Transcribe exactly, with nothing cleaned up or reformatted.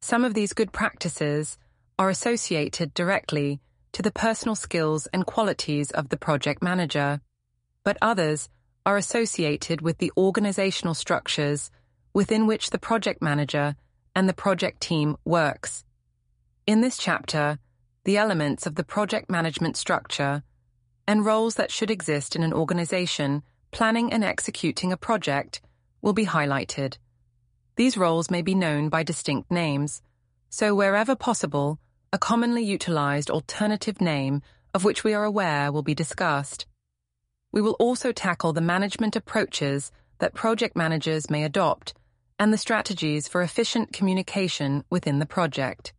Some of these good practices are associated directly to the personal skills and qualities of the project manager, but others are associated with the organizational structures within which the project manager and the project team works. In this chapter, the elements of the project management structure and roles that should exist in an organization planning and executing a project will be highlighted. These roles may be known by distinct names, so wherever possible, a commonly utilized alternative name of which we are aware will be discussed. We will also tackle the management approaches that project managers may adopt and the strategies for efficient communication within the project.